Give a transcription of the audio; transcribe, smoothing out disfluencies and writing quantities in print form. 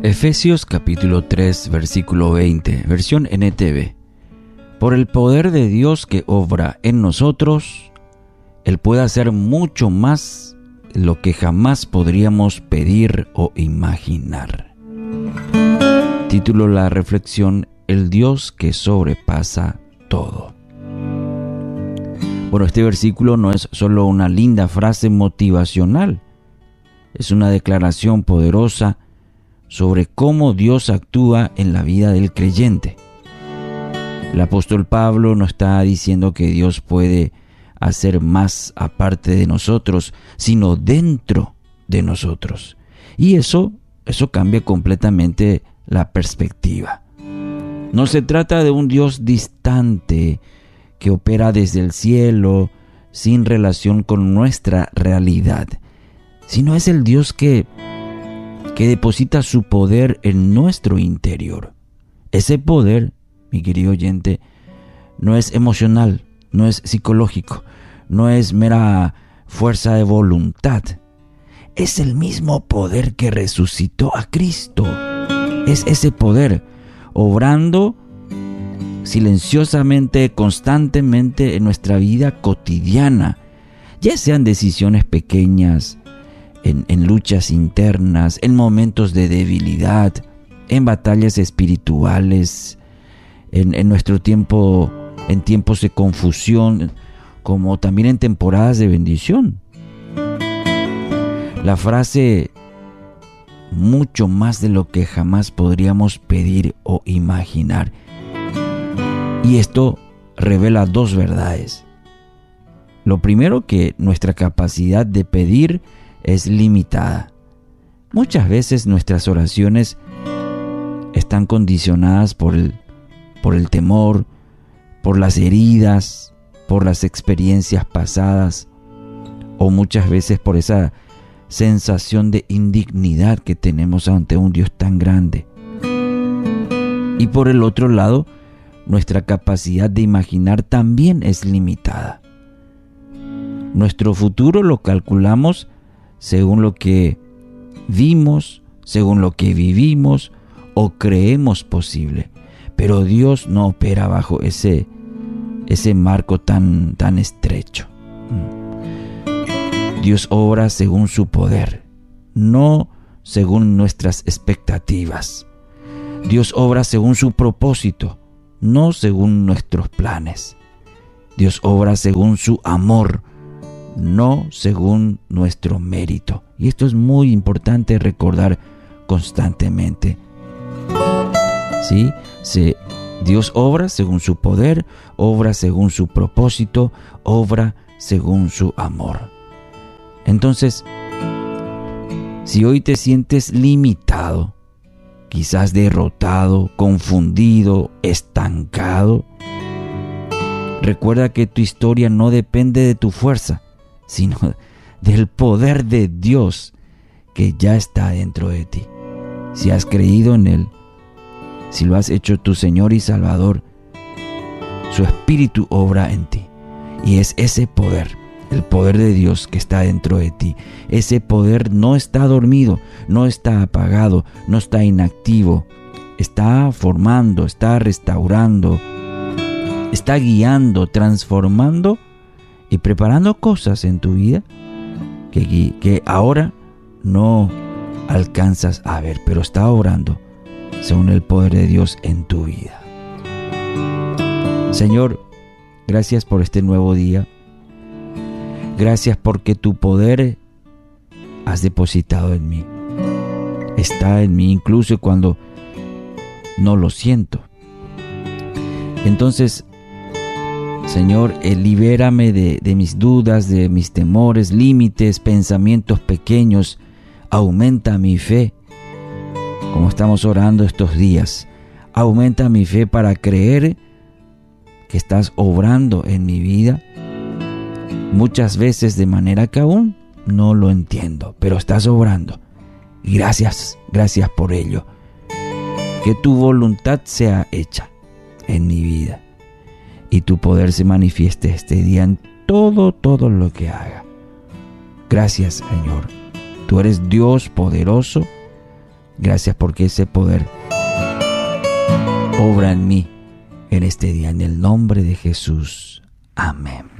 Efesios capítulo 3, versículo 20, versión NTV. Por el poder de Dios que obra en nosotros, Él puede hacer mucho más de lo que jamás podríamos pedir o imaginar. Título de la reflexión: El Dios que sobrepasa todo. Bueno, este versículo no es solo una linda frase motivacional, es una declaración poderosa sobre cómo Dios actúa en la vida del creyente. El apóstol Pablo nos está diciendo que Dios puede hacer más aparte de nosotros, sino dentro de nosotros. Y eso cambia completamente la perspectiva. No se trata de un Dios distante que opera desde el cielo sin relación con nuestra realidad, sino es el Dios que deposita su poder en nuestro interior. Ese poder, mi querido oyente, no es emocional, no es psicológico, no es mera fuerza de voluntad. Es el mismo poder que resucitó a Cristo. Es ese poder obrando silenciosamente, constantemente en nuestra vida cotidiana, ya sean decisiones pequeñas, en luchas internas, en momentos de debilidad, en batallas espirituales, en nuestro tiempo, en tiempos de confusión, como también en temporadas de bendición. La frase mucho más de lo que jamás podríamos pedir o imaginar. Y esto revela dos verdades. Lo primero, que nuestra capacidad de pedir es limitada. Muchas veces nuestras oraciones están condicionadas por el temor, por las heridas, por las experiencias pasadas, o muchas veces por esa sensación de indignidad que tenemos ante un Dios tan grande. Y por el otro lado, nuestra capacidad de imaginar también es limitada. Nuestro futuro lo calculamos según lo que vimos, según lo que vivimos o creemos posible. Pero Dios no opera bajo ese marco tan estrecho. Dios obra según su poder, no según nuestras expectativas. Dios obra según su propósito, no según nuestros planes. Dios obra según su amor, no según nuestro mérito. Y esto es muy importante recordar constantemente. ¿Sí? Dios obra según su poder, obra según su propósito, obra según su amor. Entonces, si hoy te sientes limitado, quizás derrotado, confundido, estancado, recuerda que tu historia no depende de tu fuerza, sino del poder de Dios que ya está dentro de ti. Si has creído en Él, si lo has hecho tu Señor y Salvador, su Espíritu obra en ti. Y es ese poder, el poder de Dios que está dentro de ti. Ese poder no está dormido, no está apagado, no está inactivo. Está formando, está restaurando, está guiando, transformando y preparando cosas en tu vida que ahora no alcanzas a ver, pero está obrando según el poder de Dios en tu vida. Señor, gracias por este nuevo día. Gracias porque tu poder has depositado en mí. Está en mí incluso cuando no lo siento. Entonces, Señor, libérame de mis dudas, de mis temores, límites, pensamientos pequeños. Aumenta mi fe, como estamos orando estos días. Aumenta mi fe para creer que estás obrando en mi vida. Muchas veces de manera que aún no lo entiendo, pero estás obrando. Gracias por ello. Que tu voluntad sea hecha en mi vida y tu poder se manifieste este día en todo lo que haga. Gracias, Señor. Tú eres Dios poderoso, Gracias porque ese poder obra en mí en este día. En el nombre de Jesús. Amén.